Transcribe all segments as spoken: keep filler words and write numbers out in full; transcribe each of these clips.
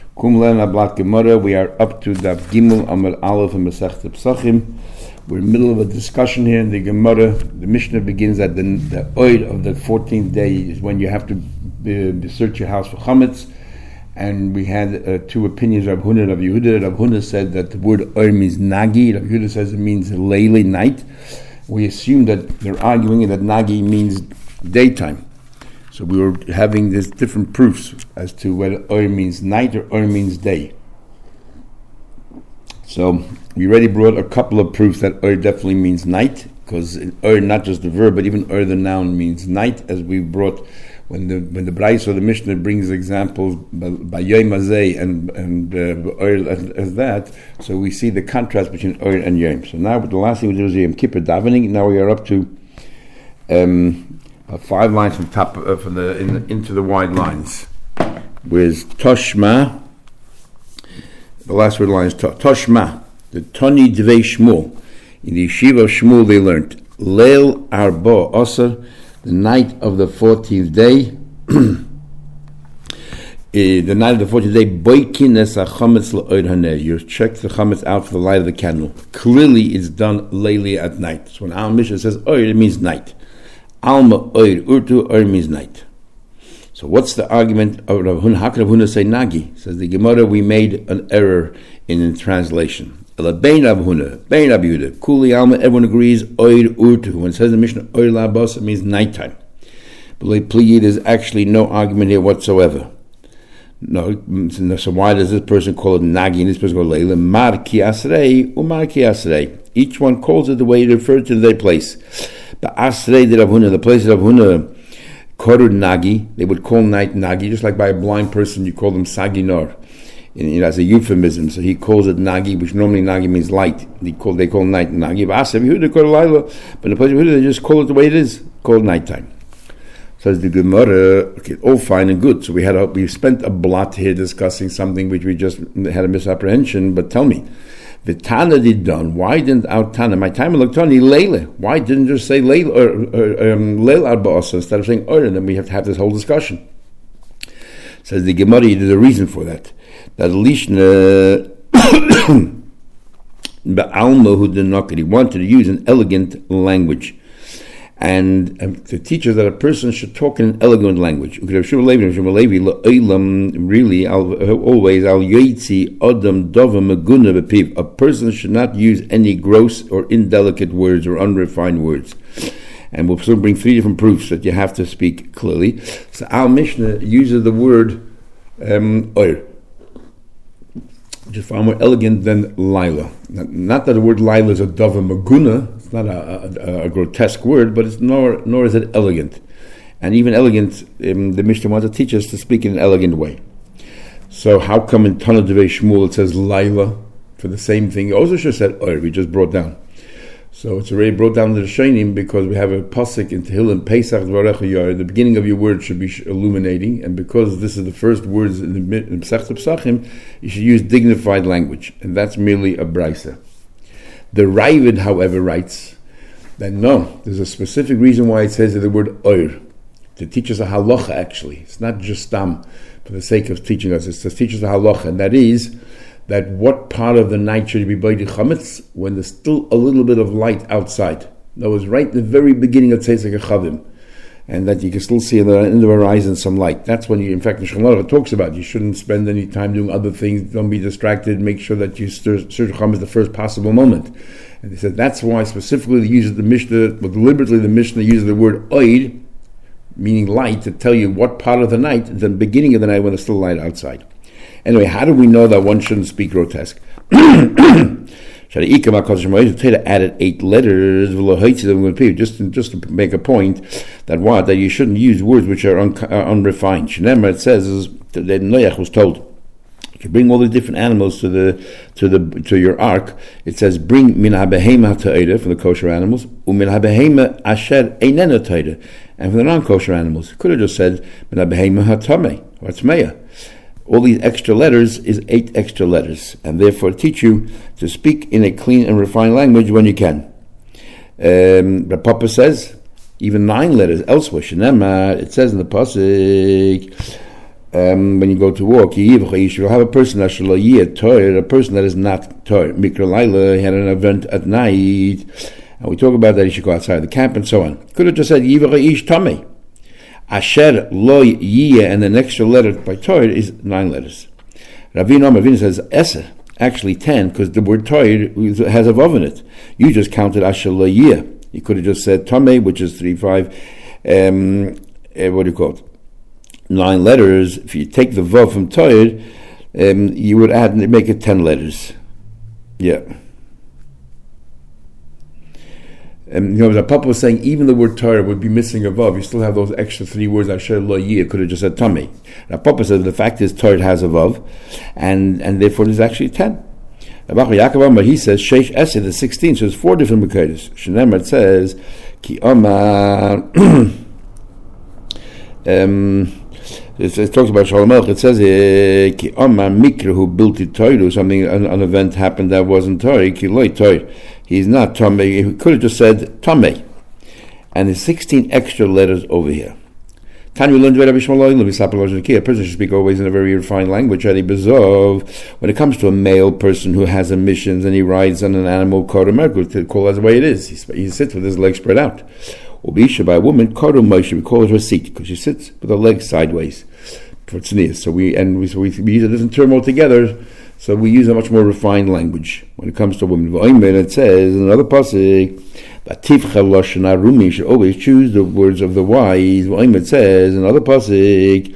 Kumlen Ablat Gemara. We are up to Daf Gimel Amar Aleph and Masechta Pesachim. We're in the middle of a discussion here in the Gemara. The Mishnah begins at the, the oid of the fourteenth day is when you have to uh, search your house for chametz. And we had uh, two opinions of Rav Huna and Rav Yehuda. Rav Huna said that the word oid means nagi. Rav Yehuda says it means leili, night. We assume that they're arguing that nagi means daytime. So we were having these different proofs as to whether oir means night or oir means day. So we already brought a couple of proofs that oir definitely means night, because oir, not just the verb, but even oir, the noun, means night, as we brought when the when the Brais or the Mishnah brings examples by Yom Hazeh and and uh, oir as, as that. So we see the contrast between oir and Yom. So now the last thing we did was Yom Kippur davening. Now we are up to um, Uh, five lines from top uh, from the, in the into the wide lines. With Toshma, the last word line is to, Toshma, the Toni Dvei Shmuel. In the yeshiva of Shmuel they learned Leil Arba Osir, the night of the fourteenth day. uh, the night of the fourteenth day, Boikin es hachametz le'od haner. You check the chametz out for the light of the candle. Clearly, it's done lately at night. So when our Mishnah says oid, it means night. Alma oir urtu oir means night. So what's the argument of Rav Huna? How can Rav Huna say nagi? Says the Gemara, we made an error in the translation. Ela bein Rav Huna, bein Rav Yehuda, kuli alma, everyone agrees oir urtu. When it says in the Mishnah oir labos, it means nighttime. But there's actually no argument here whatsoever. No, so why does this person call it nagi and this person call it leila? Mar ki asrei, umar ki asrei. Each one calls it the way it refers to their place. The Asrei de Rav Huna, the place of Rav Huna, Korud Nagi, they would call night Nagi, just like by a blind person you call them Saginor, you know, as a euphemism. So he calls it Nagi, which normally Nagi means light. They call they call night Nagi. But Asrei Yehuda Korud Laila, but in the place of Yehuda they just call it the way it is, called nighttime. Says the Gemara, okay, all fine and good. So we had a, we spent a blot here discussing something which we just had a misapprehension. But tell me. The Tana did done. Why didn't our Tana? My time in Tani Leila. Why didn't just say Leila or, or um, Leil Arba instead of saying Or? And then we have to have this whole discussion. Says the Gemara, there's a reason for that. That Lishna Ba'alma who did not, he wanted to use an elegant language. And um, to teach us that a person should talk in an elegant language. Really, always, a person should not use any gross or indelicate words or unrefined words. And we'll soon bring three different proofs that you have to speak clearly. So our Mishnah uses the word um, oir, which is far more elegant than Laila. Not, not that the word Laila is a dova maguna, it's not a, a, a grotesque word, but it's nor nor is it elegant. And even elegant, um, the Mishnah wants to teach us to speak in an elegant way. So how come in Tana Devei Shmuel it says Laila for the same thing? It also should have said Oir, we just brought down. So it's already brought down to the Shainim because we have a pasuk in Tehillim, Pesach Dvarecha Yar, the beginning of your word should be illuminating, and because this is the first words in the Masechta Pesachim, you should use dignified language, and that's merely a brisa. The Ravid, however, writes that no, there's a specific reason why it says the word Oir, to teach us a halacha actually. It's not just stam for the sake of teaching us, it's to teach us a halacha, and that is that what part of the night should be by the chametz when there's still a little bit of light outside. That was right at the very beginning of Tzeitzek HaChavim, and that you can still see in the, in the horizon some light. That's when you, in fact, the Shulchan Aruch talks about you shouldn't spend any time doing other things. Don't be distracted. Make sure that you search chametz the first possible moment. And they said that's why specifically they use the Mishnah, but deliberately the Mishnah uses the word oid, meaning light, to tell you what part of the night, the beginning of the night when there's still light outside. Anyway, how do we know that one shouldn't speak grotesque? Torah added eight letters, just to, just to make a point that what that you shouldn't use words which are un, uh, unrefined. Shneimar, it says that Noach was told, if you bring all the different animals to the to the to your ark, it says bring min habehema ta'ira for the kosher animals, umin habehema asher einena ta'ira, and for the non-kosher animals, could have just said min habehema hatamei or tmeya. All these extra letters is eight extra letters, and therefore teach you to speak in a clean and refined language when you can. Um, but Papa says even nine letters elsewhere. Shenema, it says in the pasuk, Um, when you go to walk, you will have a person that shall a person that is not toir. Mikra Laila had an event at night, and we talk about that he should go outside the camp and so on. Could have just said Yivach Ish Tamei. Asher Lo Yiyeh, and an extra letter by toir is nine letters. Ravina Mavin says Esa, actually ten, because the word toir has a vav in it. You just counted Asher Lo Yiyeh. You could have just said Tamei, which is three five. Um, uh, what do you call it? Nine letters. If you take the vav from toir, um, you would add and make it ten letters. Yeah. And you know, the Papa was saying even the word Torah would be missing a vav. You still have those extra three words. Asher lo yiyeh could have just said tamei. Now Papa said the fact is Torah has a vav, and and therefore there's actually ten. But he says sheish esed is sixteen. So there's four different mekaydes. Shneimar says ki omar. um. It, it talks about Shalom Melech. It says ki omar mikra who built it Torah. Something an, an event happened that wasn't Torah. Ki loy Torah. He's not Tamei. He could have just said Tamei. And there's sixteen extra letters over here. A person should speak always in a very refined language. When it comes to a male person who has emissions and he rides on an animal, to call it the way it is. He, he sits with his legs spread out. By a woman, we call it her seat because she sits with her legs sideways. So we and we, so we, we use a different term altogether. So we use a much more refined language when it comes to women. It says in another pasuk that you should always choose the words of the wise. It says in another pasuk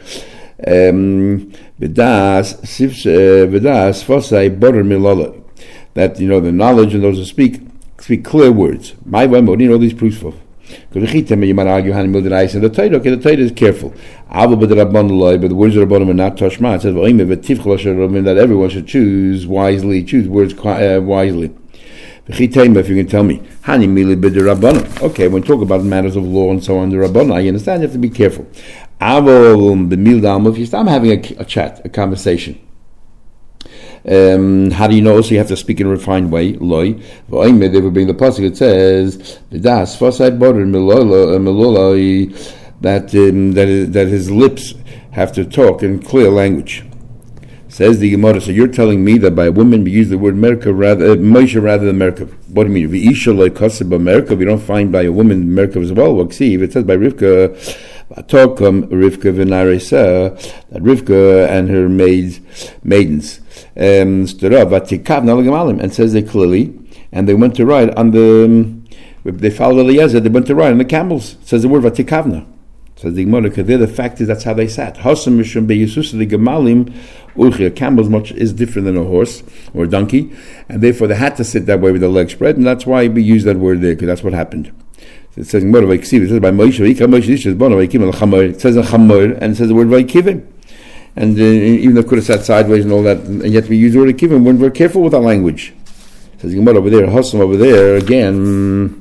that you know the knowledge and those who speak speak clear words. My what do you know these proofs for? Because you might argue Hani Mildred I said the Torah, okay, the Torah is careful. But the words of the Rabbanim are not tashma. It says that everyone should choose wisely, choose words uh, wisely. If you can tell me, Hani Mildred Rabbanim. Okay, when we talk about matters of law and so on, the Rabbanim, I understand you have to be careful. If you start having a, a chat, a conversation. Um, how do you know? So you have to speak in a refined way. Loi. They would bring the pasuk. It says that um, that is, that his lips have to talk in clear language. Says the Gemara. So you're telling me that by a woman we use the word Merkav rather uh, Moshe rather than Merkav. What do you mean? V'isha loy kaseh b'Merkav. We don't find by a woman Merkav as well. Well, see, if it says by Rivka. Atokam Rivka v'Naresa, that Rivka and her maids, maidens, um, stood up, and says they clearly, and they went to ride on the, um, they followed Eliezer, they went to ride on the camels. It says the word Vatikavna. Says the Gemara, there the fact is that's how they sat. Hasam mishum beYesusa the Gemalim, a camel much is different than a horse or a donkey, and therefore they had to sit that way with their legs spread, and that's why we use that word there, because that's what happened. It says, it says by Moshe, it says a chamor, and it says the word vaikivim. And uh, even though it could have sat sideways and all that, and yet we use the word kivim when we're careful with our language. It says Gemara over there, Hassam over there, again,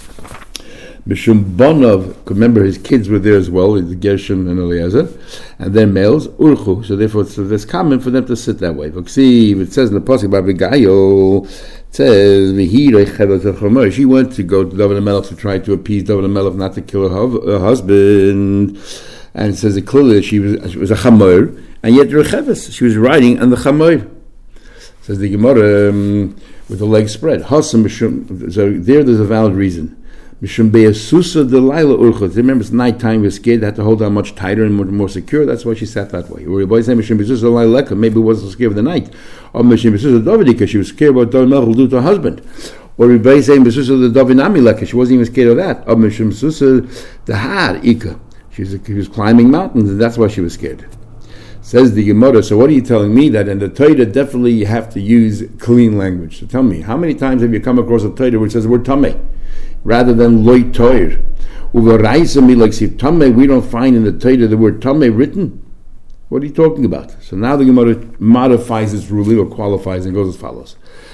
Mishum Bonov, remember his kids were there as well, the Gershon and Eliezer, and then males, Urchu, so therefore it's, it's common for them to sit that way. It says in the Pasuk about Begayo, it says, she went to go to David HaMelech to try to appease David HaMelech not to kill her, her husband, and it says it clearly that she was, she was a Chamor, and yet Recheves, she was riding on the Chamor. Says the Gemara, um, with the legs spread. So there there's a valid reason. Mishum be'asusa delaila urchot. Remember, it's nighttime. We're scared. They had to hold on much tighter and more, more secure. That's why she sat that way. Or boy saying Mishum be'asusa delaila leka. Maybe it wasn't scared of the night. Or Mishum be'asusa Davidika. She was scared about David Melech will do to her husband. Or everybody saying be'asusa the Davinami leka. She wasn't even scared of that. Or Mishum be'asusa the har ika. She was she was climbing mountains, and that's why she was scared. Says the Gemara. So what are you telling me that in the Torah definitely you have to use clean language? So tell me, how many times have you come across a Torah which says the word tamei rather than loy toir? Uvaraisa like sif tamei. We don't find in the Torah the word tamei written. What are you talking about? So now the Gemara modifies its ruling or qualifies and goes as follows: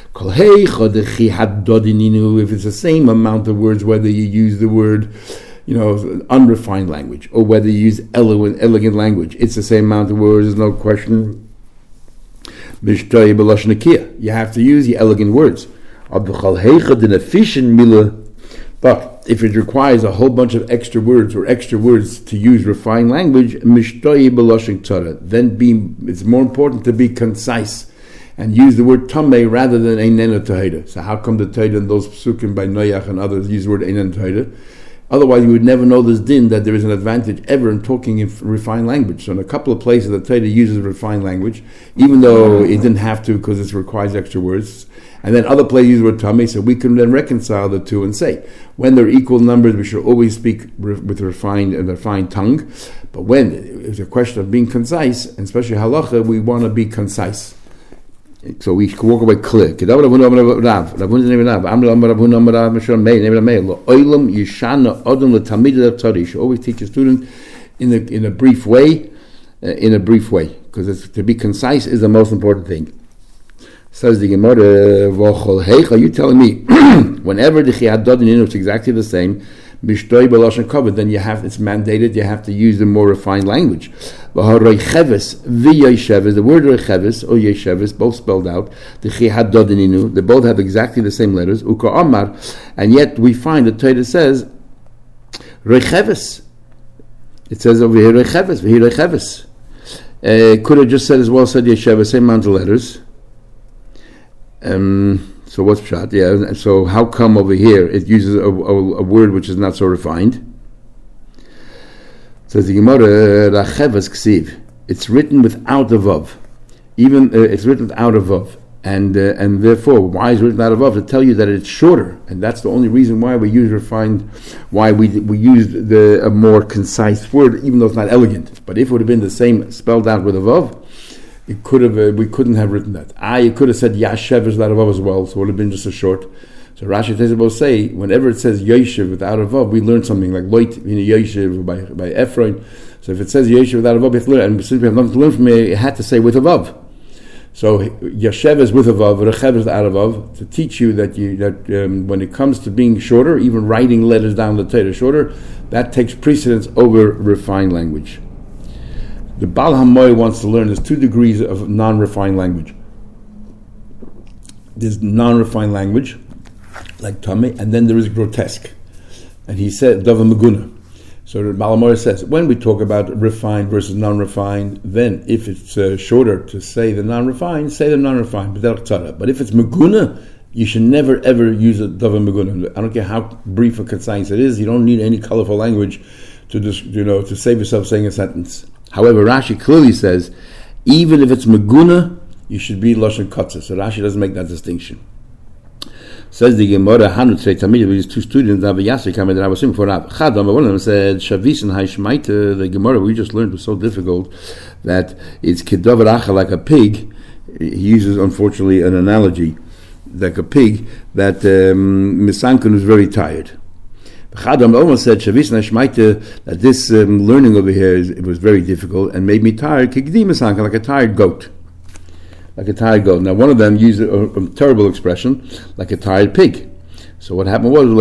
if it's the same amount of words, whether you use the word, you know, unrefined language, or whether you use elegant, elegant language, it's the same amount of words. There's no question. You have to use the elegant words. But if it requires a whole bunch of extra words or extra words to use refined language, then be, it's more important to be concise and use the word tamei rather than einena tahira. So how come the tahira and those psukim by Noach and others use the word einena tahira? Otherwise, you would never know this din that there is an advantage ever in talking in refined language. So in a couple of places, the Torah uses refined language, even though it didn't have to because it requires extra words. And then other places use the word tamei, so we can then reconcile the two and say, when they're equal numbers, we should always speak re- with refined and refined tongue. But when it's a question of being concise, and especially halacha, we want to be concise. So we can walk away clear. So always teach a student in a in a brief way, uh, in a brief way, because to be concise is the most important thing. Says the Gemara, are you telling me whenever the chiyat dodin is exactly the same, then you have it's mandated you have to use the more refined language. The word recheves or yesheves, both spelled out, the chiyat dodin, they both have exactly the same letters. Uka amar, and yet we find the Torah says recheves. It says over here recheves, v'hi recheves. Uh, could have just said as well said yesheves, same amount of letters. Um. So what's pshat? Yeah. So how come over here it uses a, a, a word which is not so refined? It says the Gemara, Rachevas ksiv. It's written without a vav. Even uh, it's written without a vav, and uh, and therefore, why is it written without a vav? To tell you that it's shorter, and that's the only reason why we use refined. Why we we used the a more concise word, even though it's not elegant. But if it would have been the same spelled out with a vav, it could have. Uh, we couldn't have written that. Ah, you could have said Yashev is without a vav as well, so it would have been just a short. So Rashi Tezebos say whenever it says Yoshev without a vav, we learn something like Loit in Yoshev by by Ephraim. So if it says Yoshev without a vav, we have to learn. And since we have nothing to learn from it, it had to say with a vav. So Yashev is with a vav, Rechev is without a vav, to teach you that you that um, when it comes to being shorter, even writing letters down the Torah shorter, that takes precedence over refined language. The Baal HaMoed wants to learn there's two degrees of non-refined language. There's non-refined language, like Tamei, and then there is grotesque. And he said, Dava Meguna. So the Baal HaMoed says, when we talk about refined versus non-refined, then if it's uh, shorter to say the non-refined, say the non-refined, but if it's Meguna, you should never ever use a Dava Meguna. I don't care how brief or concise it is, you don't need any colorful language to just, you know, to save yourself saying a sentence. However, Rashi clearly says, even if it's Meguna, you should be Lashon Katzah. So Rashi doesn't make that distinction. Says the Gemara, Hanu Tzrei Tamid, with his two students, Rav Yasser came and Rav Asim for Rav Chadam. One of them said, Shavis and Haishmaita, the Gemara we just learned was so difficult that it's Kedavar Acha, like a pig. He uses, unfortunately, an analogy, like a pig, that um, Misankun was very tired. Chadam almost said, Shavis and Haishmaita, that this um, learning over here is, it was very difficult and made me tired, Kigdi Misankun, like a tired goat. Like a tired goat. Now, one of them used a, a, a terrible expression, like a tired pig. So what happened was,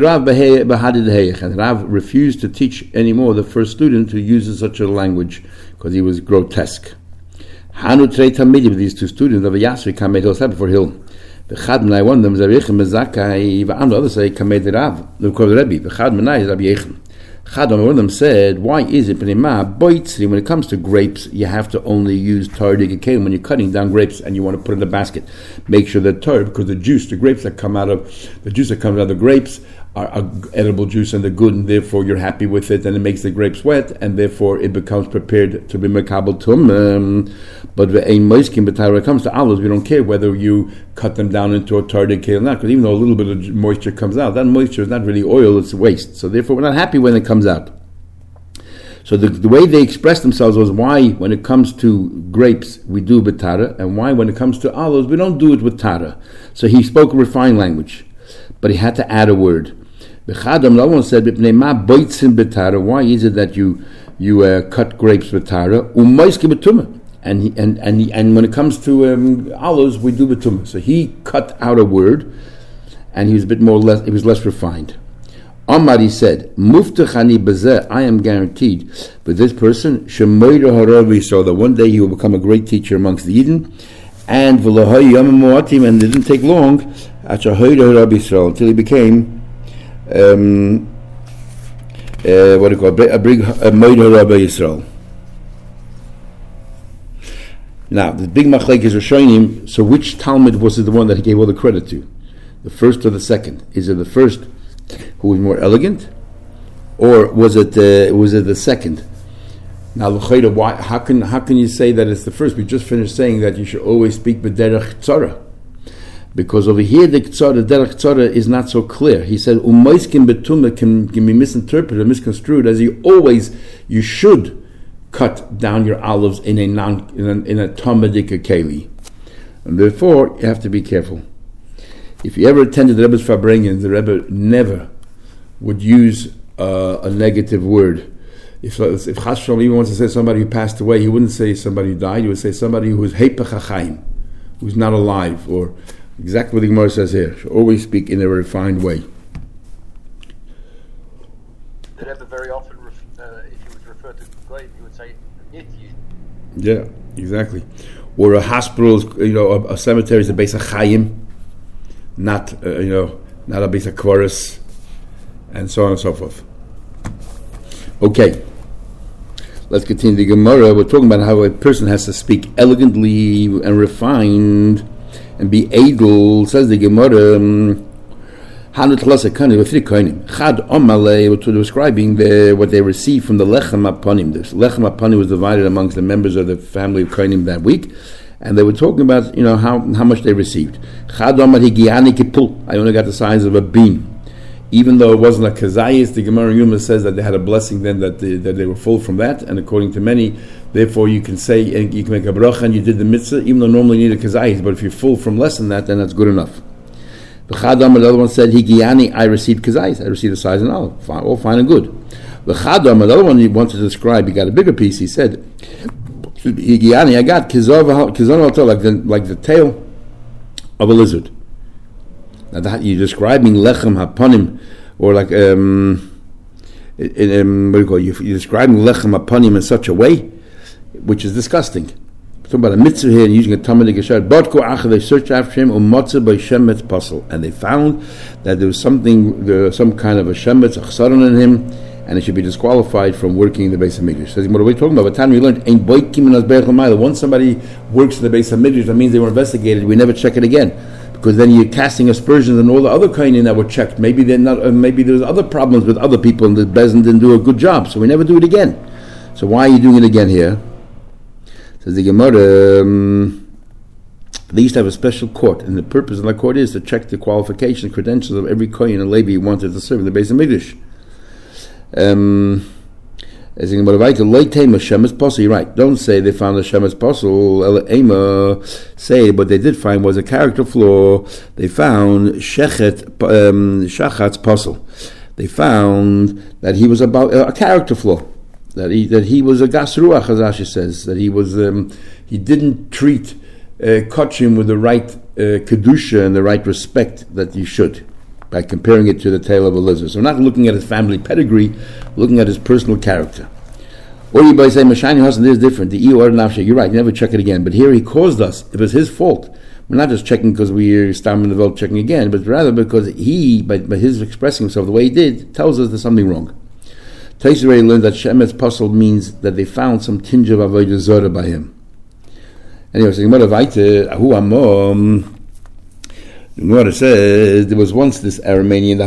and Rav refused to teach anymore the first student who uses such a language because he was grotesque. Hanu Trei Tamidi, with these two students of a Yasri, Kamed Hill, said before Hill. The Chadmanai, one of them is Rabbi Mezakai, the other say Kamed Rav, the Rebbe. The Chadmanai is Rabbi Yechon. Chadam, one of them said, why is it when it comes to grapes, you have to only use tardig kelim when you're cutting down grapes and you want to put it in a basket? Make sure that tar, because the juice, the grapes that come out of, the juice that comes out of the grapes are, are edible juice and they're good, and therefore you're happy with it, and it makes the grapes wet, and therefore it becomes prepared to be mekabel tum. Um, but when it comes to olives, we don't care whether you cut them down into a tardig kelim or not, because even though a little bit of moisture comes out, that moisture is not really oil, it's waste. So therefore we're not happy when it comes out. So the, the way they expressed themselves was why when it comes to grapes we do betara, and why when it comes to olives we don't do it with tara. So he spoke a refined language, but he had to add a word. The Chadam, no one said, why is it that you you uh, cut grapes with tara? And he, and and he, and when it comes to um, olives we do betuma. So he cut out a word, and he was a bit more less. It was less refined. Amar, he said, Muftachani bezeh, I am guaranteed with this person, Shemoyra Haravi, so that one day he will become a great teacher amongst the Eden, and V'lahay Yamim Moatim, and it didn't take long, until he became um, uh, what do you call it? A big Moed Rabbi Yisrael. Now, the big machlekes are showing him, so which Talmud was it the one that he gave all the credit to? The first or the second? Is it the first who was more elegant? Or was it uh, was it the second? Now, why, how can how can you say that it's the first? We just finished saying that you should always speak b'derech tzara. Because over here the tzara, the derech tzara is not so clear. He said, u'moiskin betumah can, can be misinterpreted, misconstrued, as you always, you should cut down your olives in a non in a, in a Talmudic keli, and therefore you have to be careful. If you ever attended the Rebbe's Farbrengen, the Rebbe never would use uh, a negative word. If if Chas Shalom even wants to say somebody who passed away, he wouldn't say somebody who died. He would say somebody who is heipach hachaim, who's not alive, or exactly what the Gemara says here. Should always speak in a refined way. The Rebbe very often, uh, if he would refer to Goyim, he would say Nityi. Yeah, exactly. Or a hospital, you know, a, a cemetery is a base of Chaim, not uh, you know, not a base of Kvaris, and so on and so forth. Okay, let's continue the Gemara. We're talking about how a person has to speak elegantly and refined and be edel. Says the Gemara. Um, Chad Omale, to describing the, what they received from the Lechem Aponim. The Lechem Aponim was divided amongst the members of the family of Kohanim that week, and they were talking about, you know, how, how much they received. Chad Omale Higiani Kipul, I only got the size of a beam. Even though it wasn't a kazayis, the Gemara Yuma says that they had a blessing then, that they, that they were full from that, and according to many, therefore you can say, you can make a bracha and you did the mitzvah, even though normally you need a kazayis, but if you're full from less than that, then that's good enough. The Chadam, the other one said, Higiani, I received kazayis, I received a size and olive. Fine, all fine and good. The Chadam, the other one he wanted to describe, he got a bigger piece, he said, Higiani, I got kizon like the like the tail of a lizard. Now that you're describing lechem haponim, or like um, in, um, what do you call it? You're, you're describing lechem haponim in such a way, which is disgusting. Talking about a mitzvah here and using a Talmudic Gesher. Bodko acha, they searched after him, umotzah by shemetz pasel, and they found that there was something, there was some kind of a shemetz, a chsaron in him, and it should be disqualified from working in the Beis HaMikdash. Says, what are we talking about? By the time we learned, ain't boikim in asberach l'mayla. Once somebody works in the Beis HaMikdash, that means they were investigated. We never check it again, because then you're casting aspersions on all the other kohanim that were checked. Maybe they're not. Uh, maybe there's other problems with other people, and the Bezdin didn't do a good job, so we never do it again. So why are you doing it again here? Says the Gemara, um, they used to have a special court, and the purpose of that court is to check the qualifications, credentials of every kohen and Levi who wanted to serve in the Beis HaMikdash. Um, as in Shemetz, you're right. Don't say they found a Shemetz Posel. Say what they did find was a character flaw. They found Shechet um, Shachat's Posel. They found that he was about uh, a character flaw. That he that he was a gas ruach, as Rashi says. That he was um, he didn't treat uh, Kochim with the right uh, kedusha and the right respect that you should, by comparing it to the tail of a lizard. So we're not looking at his family pedigree, looking at his personal character. Or you by say Mashani Hasan is different. The Iyur Nafshe, you're right, you never check it again. But here he caused us. It was his fault. We're not just checking because we're stammering the vote checking again, but rather because he, by, by his expressing himself the way he did, tells us there's something wrong. Taisha already learned that Shemetz Pasel means that they found some tinge of Avodah Zorah by him. Anyway, so Gemara Vaite, Ahu Amom. The Gemara says there was once this Aramean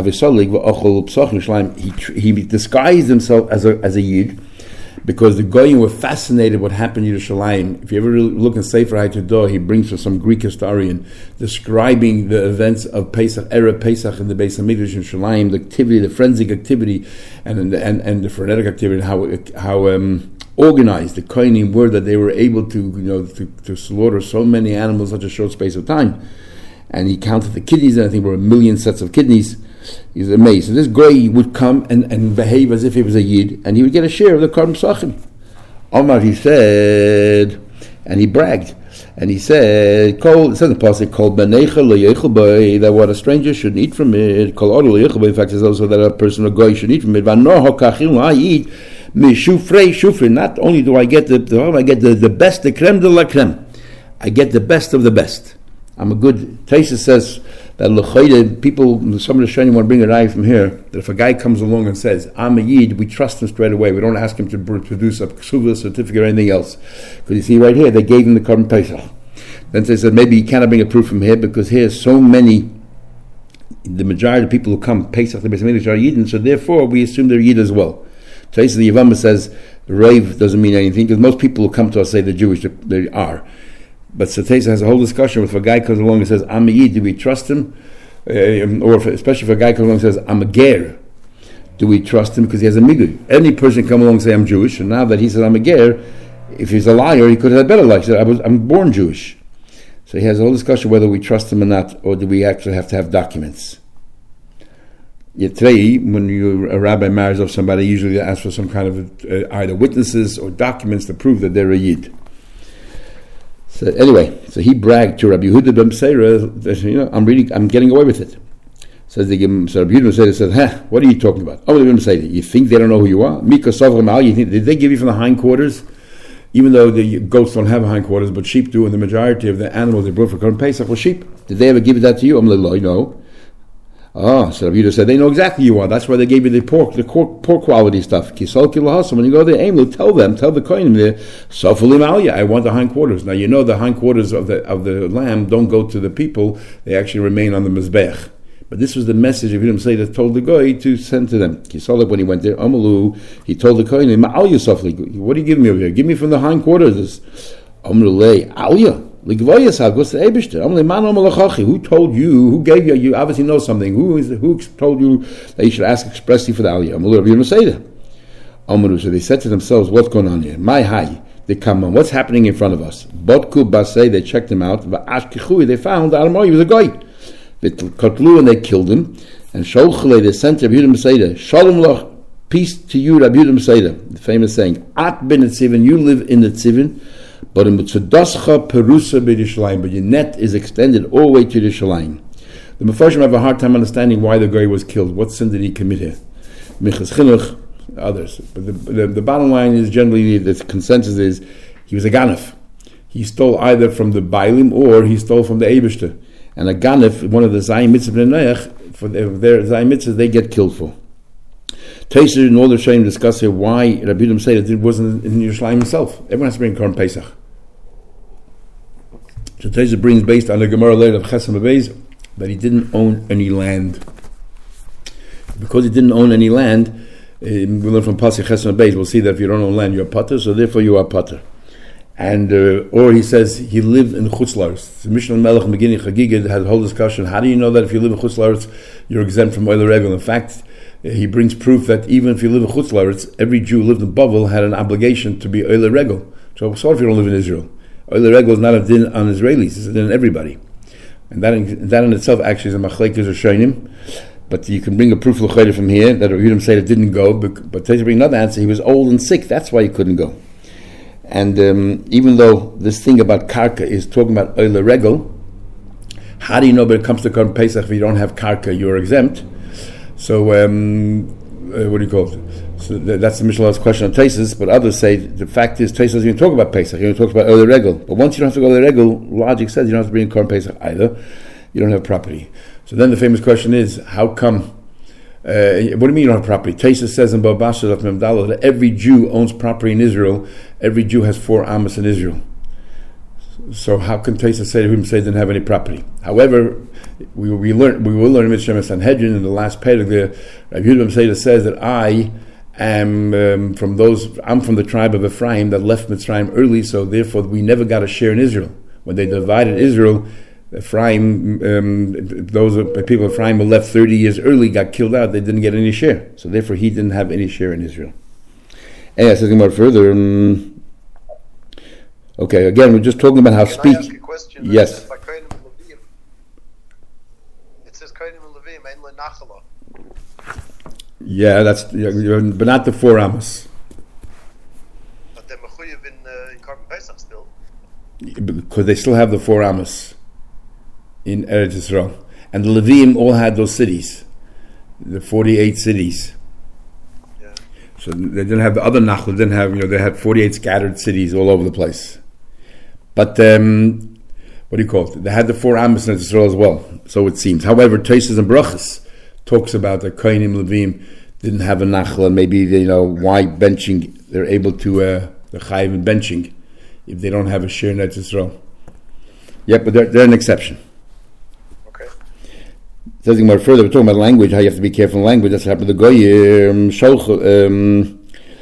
he he disguised himself as a as a Yid because the Goyim were fascinated what happened in Yerushalayim. If you ever look in Sefer HaTorah, he brings from some Greek historian describing the events of Pesach, Erev Pesach in the Beis HaMikdash in Yerushalayim, the activity, the forensic activity, and and and the frenetic activity, and how how um, organized the Kohanim were, that they were able to you know to, to slaughter so many animals in such a short space of time. And he counted the kidneys, and I think there were a million sets of kidneys. He's amazed. So this guy would come and, and behave as if he was a Yid, and he would get a share of the Karm Sachim. Omar, he said, and he bragged, and he said, Kol, it says in the Pasuk, Kol Benecha lo yechel bay, that what a stranger shouldn't eat from it, Kol Odo lo yechel bay, in fact, it's also that a person, a guy, should eat from it. Vano hokachim, I eat, mi shufrei shufrei, not only do I get the, the I get the, the best, the creme de la creme, I get the best of the best. I'm a good. Taisa says that l'chayde people, some of the Shani want to bring a raya from here, that if a guy comes along and says, I'm a Yid, we trust him straight away. We don't ask him to produce a ksuva certificate or anything else. Because you see right here, they gave him the Korban Pesach. Then they said, maybe you cannot bring a proof from here, because here so many, the majority of people who come Pesach, the Beis Hamikdash are Yidden, so therefore we assume they're Yid as well. Taisa the Yavama says, Rave doesn't mean anything, because most people who come to us say they're Jewish, they are. But Satesa has a whole discussion with if a guy comes along and says, I'm a Yid, do we trust him? Uh, or if, especially if a guy comes along and says, I'm a Ger, do we trust him because he has a Migui? Any person come along and say, I'm Jewish, and now that he says, I'm a Ger, if he's a liar, he could have had better life. He said, I was, I'm born Jewish. So he has a whole discussion whether we trust him or not, or do we actually have to have documents. Yet today, when you, a rabbi marries off somebody, usually they ask for some kind of uh, either witnesses or documents to prove that they're a Yid. So anyway, so he bragged to Rabbi Yehuda ben Beseira that, you know, I'm really, I'm getting away with it. So they give him, so Rabbi Yehuda ben Beseira said, huh, what are you talking about? Oh, Rabbi Yehuda ben Beseira, you think they don't know who you are? Mika Savra Ma'al, you think, did they give you from the hindquarters? Even though the goats don't have hindquarters, but sheep do, and the majority of the animals they brought for Korban Pesach were sheep. Did they ever give that to you? I'm like, no. Ah, so Rabbi Yehuda said, they know exactly who you are. That's why they gave you the pork, the pork, pork quality stuff. Kisal kilahasam. When you go there, aim, tell them, tell the kohenim there, safulim aliyah, I want the hindquarters. Now you know the hindquarters of the of the lamb don't go to the people; they actually remain on the mizbech. But this was the message of Yidam Say that told the guy to send to them. Kisal when he went there, Amalu, he told the kohenim, aliyah safli. What are you giving me over here? Give me from the hindquarters. Amrulei aliyah. Who told you, who gave you, you obviously know something, who is who told you that you should ask expressly for the aliyah? So they said to themselves, what's going on here? My high, they come on, what's happening in front of us? Botku basei, they checked him out, they found that he was a guy. They katlu and they killed him, and Sholchale, they sent Rabbi Yehuda Beseira, Shalom lach, peace to you, Rabbi Yehuda Beseira, the famous saying, At ben Tzivin, you live in the Tzivin, but in Mitzvadascha Perusa B'Yishalayim, but your net is extended all the way to Yishalayim. The Mefarshim have a hard time understanding why the guy was killed. What sin did he commit here? Michas Chinuch, others. But the, the, the bottom line is generally the consensus is he was a ganef. He stole either from the Bailim or he stole from the Eibishter. And a ganef, one of the Zayim Mitzvah B'Nei, for their, their Zayim Mitzvahs, they get killed for. Taser and all the Shem discuss here why Rabbi Yehuda said it wasn't in Yerushalayim himself. Everyone has to bring Korban Pesach. So Taser brings based on the Gemara later of Chesem Beis that he didn't own any land. Because he didn't own any land, uh, we learn from Pasuk Chesem Beis, we'll see that if you don't own land, you're Pater, so therefore you are Pater. And uh, or he says he lived in Chutz La'aretz. The Mishnah Melech in the beginning Chagigah had a whole discussion. How do you know that if you live in Chutz La'aretz, you're exempt from Oil Regel? In fact, he brings proof that even if you live in Chutz La'aretz, every Jew who lived in Bavel had an obligation to be Oil Regel. So, so if you don't live in Israel. Oil Regel is not a din on Israelis, it's a din on everybody. And that in, that in itself actually is a machlekes or shaynim. But you can bring a proof l'chayda from here that Yehuda said it didn't go, but, but to bring another answer, he was old and sick, that's why he couldn't go. And um, even though this thing about karka is talking about Oil Regel, how do you know when it comes to Korban Pesach if you don't have karka, you're exempt? So, um, uh, what do you call it? So th- that's the Mishnah's question on Taisus, but others say the fact is Taisus doesn't even talk about Pesach, he only talks about Oil Regel. But once you don't have to go to the Regel, logic says you don't have to bring Korban Pesach either, you don't have property. So then the famous question is, how come, uh, what do you mean you don't have property? Taisus says in Babashah of Memdallah that every Jew owns property in Israel, every Jew has four amos in Israel. So how can Taisus say to him say he didn't have any property? However, we we learn we will learn in Mitzvah Sanhedrin in the last page there. Rabbi Yehuda says that I am um, from those. I'm from the tribe of Ephraim that left Mitzrayim early, so therefore we never got a share in Israel. When they divided Israel, Ephraim, um, those people of Ephraim who left thirty years early got killed out. They didn't get any share, so therefore he didn't have any share in Israel. And I said about further. Um, Okay, again, we're just talking about how Can speech. I ask a question? Yes. It says Kohenim and Levim, Ein Nachala. Yeah, that's you're, but not the four amos. But they're mechuyev in uh, Korban Pesach still. Because they still have the four amos in Eretz Yisrael, and the Levim all had those cities, the forty-eight cities. Yeah. So they didn't have the other Nachal. Didn't have you know they had forty-eight scattered cities all over the place. But um, what do you call it? They had the four Amos in Israel as well, so it seems. However, Tosfos and Brachos talks about that Kohanim Levim didn't have a nachla, and maybe, you know, why benching, they're able to, uh, the chayiv in benching, if they don't have a share in Eretz Yisrael. Yeah, but they're, they're an exception. Okay. Something more further, we're talking about language, how you have to be careful in language. That's what happened to Goyim, Sholch, um,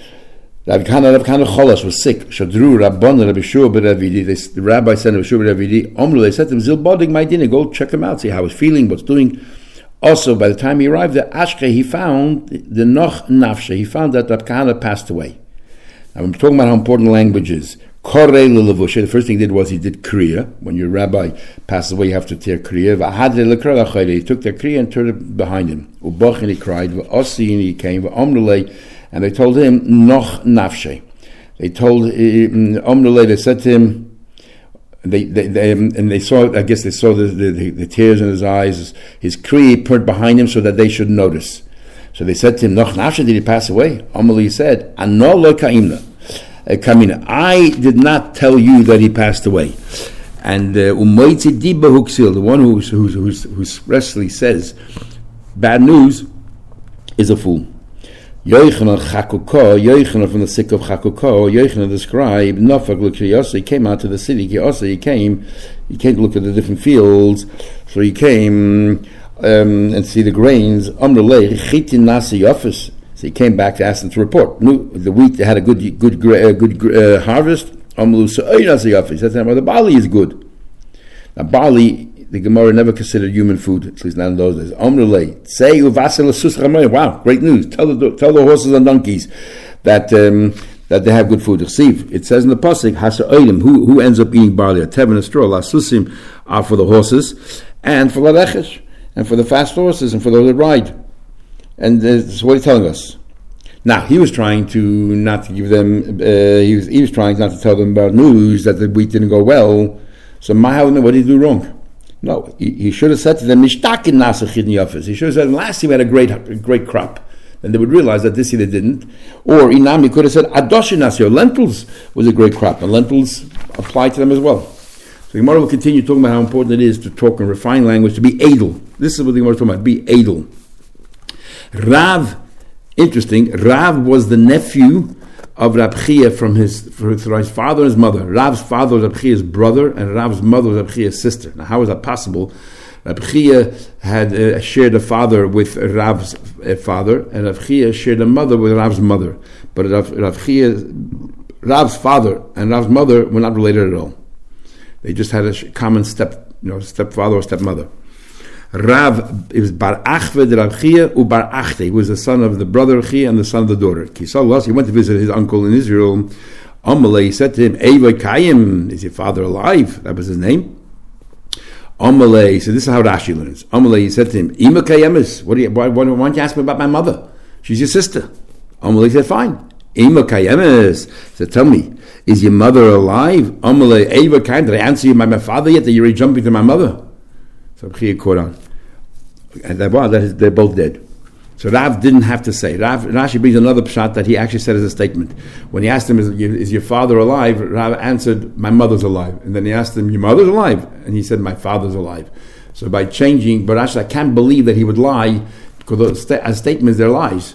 Rav Kana, Rav Kana Cholas was sick. Shadru, Rabbon, Rabbi Shua B'Ravidi, the rabbi said to Rabbi Shua B'Ravidi, Omru, they said to him, Zil Bodig Maidina, go check him out, see how he's feeling, what's doing. Also, by the time he arrived at Ashke, he found the Noch Nafshe, he found that Rav Kana passed away. Now, I'm talking about how important language is. Korei L'Levusha, the first thing he did was he did Kriya. When your rabbi passes away, you have to tear Kriya. V'Hadre L'Kra L'Chayre, he took the Kriya and turned it behind him. U'Boch, and he cried. V'Ossi, and he came. V'Omrulei, and they told him, Noch Nafshe. They told Omrulei, they said to him, They, they, they, and they saw, I guess they saw the, the, the tears in his eyes, his kriya put behind him so that they should notice. So they said to him, Noch Nafshe, did he pass away? Amalei said, Ano lo kaimna, kamina, I did not tell you that he passed away. And Umoitzi Diba Huksil, the one who who who expressly says, bad news is a fool. Yochanan Chakuko, Yochanan from the sick of Chakuko, Yochanan the scribe, Nafak looked at he came out to the city, he came, he came to look at the different fields, so he came um, and see the grains, Amrulei, Chitin Nasi Yofis, so he came back to ask them to report. The wheat, they had a good good uh, good uh, harvest, Amrulei Sa'ay Nasi Yofis, that's well, the barley is good. Now barley, the Gemara never considered human food, at least not in those days. Omrulei, say uvasel sus ramoy. Wow, great news! Tell the tell the horses and donkeys that um, that they have good food. Receive. It says in the pasuk, Hasa'olim, who who ends up eating barley? Tevin and straw. Lasusim are for the horses, and for larechesh, and for the fast horses, and for those that ride. And uh, so what are you telling us? Now he was trying to not to give them. Uh, he was he was trying not to tell them about news that the wheat didn't go well. So my what did he do wrong? No, he, he should have said to them, Mishtakin Nasachid Yafis. He should have said, last year we had a great a great crop. Then they would realize that this year they didn't. Or Inam, he could have said, Adoshin Nasio, lentils was a great crop, and lentils apply to them as well. So the Gemara will continue talking about how important it is to talk in refined language, to be edel. This is what the Gemara is talking about, be edel. Rav, interesting, Rav was the nephew of Rab Chia from his, from his father and his mother. Rav's father was Rab Chia's brother, and Rav's mother was Rab Chia's sister. Now, how is that possible? Rab Chia had uh, shared a father with Rav's uh, father, and Rab Chia shared a mother with Rav's mother. But Rav, Rav Chia, Rav's father and Rav's mother were not related at all. They just had a common step, you know, stepfather or stepmother. Rav, it was Bar Achved Rav Chia u Bar Achte. He was the son of the brother Chia and the son of the daughter. Kisal, he went to visit his uncle in Israel. Amalei, he said to him, Eva Kayim, is your father alive? That was his name. Amalei, he said, this is how Rashi learns. Amalei, he said to him, Ima Kayemis, what do you, why, why don't you ask me about my mother? She's your sister. Amalei said, fine. Ima Kayemis, he said, tell me, is your mother alive? Amalei, Eva Kayim, did I answer you by my father yet? That you're already jumping to my mother? So Chia caught on. And that, well, that is, they're both dead. So Rav didn't have to say. Rav, Rashi brings another pshat that he actually said as a statement. When he asked him, is, is your father alive? Rav answered, my mother's alive. And then he asked him, your mother's alive? And he said, my father's alive. So by changing, but Rashi, I can't believe that he would lie, because as statements, they're lies.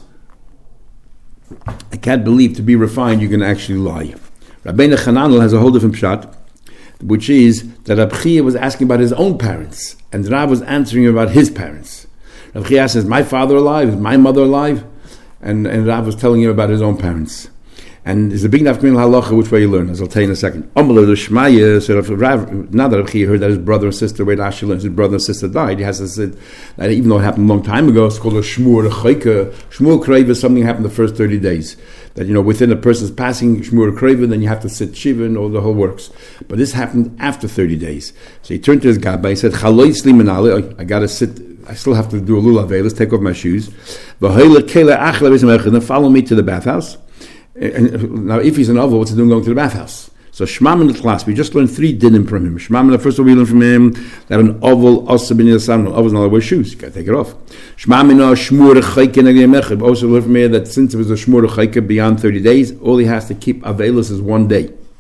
I can't believe to be refined, you can actually lie. Rabbeinu Chananel has a whole different pshat, which is that Rab Chia was asking about his own parents, and Rav was answering about his parents. Rab Chia says, my father alive? Is my mother alive? And, and Rav was telling him about his own parents. And there's a big nafkamin halacha, which way you learn, as I'll tell you in a second. So Rav, now that Rab Chia heard that his brother and sister, where Rashi learns his brother and sister died, he has to say that even though it happened a long time ago, it's called a shmur chayka. Shmur kreva is something that happened the first thirty days. That, you know, within a person's passing shmur kreva, then you have to sit shiva and all the whole works. But this happened after thirty days. So he turned to his gabbai, he said, Chaloy slimanale, I gotta sit, I still have to do a lulav, let's take off my shoes. Then follow me to the bathhouse. And now, if he's an oval, what's he doing going to the bathhouse? So Shmam in the class, we just learned three dinim from him. Shmam, the first one we learned from him that an oval also bin yasam. Oval is not allowed to wear shoes. You got to take it off. Shmam in a shmur chayke negei also learned from here that since it was a shmur chayke beyond thirty days, all he has to keep avelis is one day.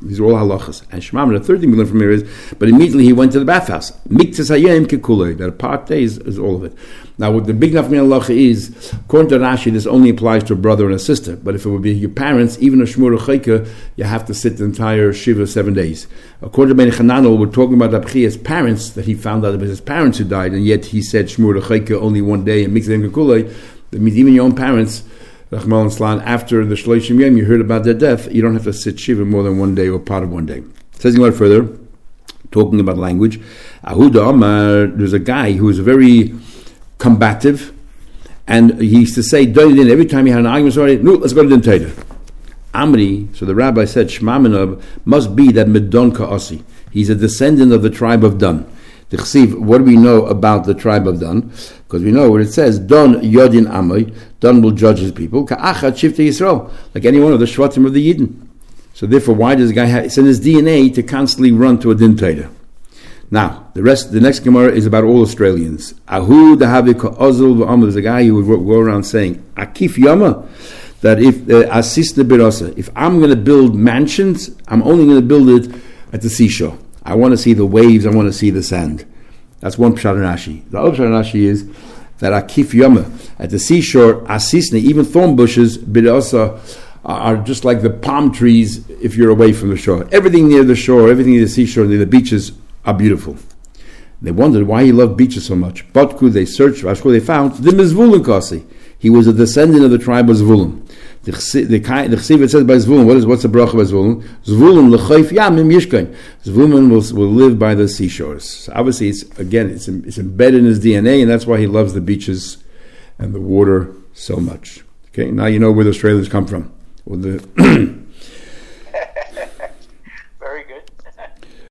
These are all halachas. And Shmam, the third thing we learn from here is, but immediately he went to the bathhouse. Miktas hayem kekulei. That a part day is, is all of it. Now, what the big nafmin halacha is, according to Rashi, this only applies to a brother and a sister. But if it would be your parents, even a shmur chayka, you have to sit the entire shiva seven days. According to Ben Chananel, we're talking about Abchia's parents, that he found out it was his parents who died, and yet he said shmur chayka only one day and miktas hayem kekulei. That means even your own parents, Rachmana litzlan, after the Shloshim Yom, you heard about their death, you don't have to sit shiva more than one day or part of one day. Says a lot further, talking about language. Ahuda Amar, there's a guy who is very combative, and he used to say, Din, every time he had an argument, sorry, no, let's go to Din Teda. Amri, so the rabbi said, Shmaminov must be that Medon Ka'asi. He's a descendant of the tribe of Dan. The Chsiv, what do we know about the tribe of Dan? Because we know what it says, Don Yodin Amoy, Dan will judge his people, Ka'achat Shivtei Yisrael, like any one of the Shvatim of the Yidden. So therefore, why does the guy have, it's in his D N A to constantly run to a Din Teda? Now, the rest, the next Gemara is about all Australians. Ahu dahavi ka'ozul v'amr. There's a guy who would go around saying, Akif Yama, that if asis uh, nebirasa, if I'm going to build mansions, I'm only going to build it at the seashore. I want to see the waves. I want to see the sand. That's one pshat in Rashi. The other pshat in Rashi is that Akif Yama, at the seashore, asisne, even thorn bushes, birasa, are just like the palm trees if you're away from the shore. Everything near the shore, everything near the seashore, near the beaches are beautiful. They wondered why he loved beaches so much. Batku, they searched, they found the Zvulun Kasi. He was a descendant of the tribe of Zvulun. The Chsiv, it says by Zvulun, what is, what's the bracha by Zvulun? Zvulun l'chayf yamim yishkain. Zvulun will, will live by the seashores. So obviously, it's again, it's, it's embedded in his D N A, and that's why he loves the beaches and the water so much. Okay, now you know where the Australians come from. Well, the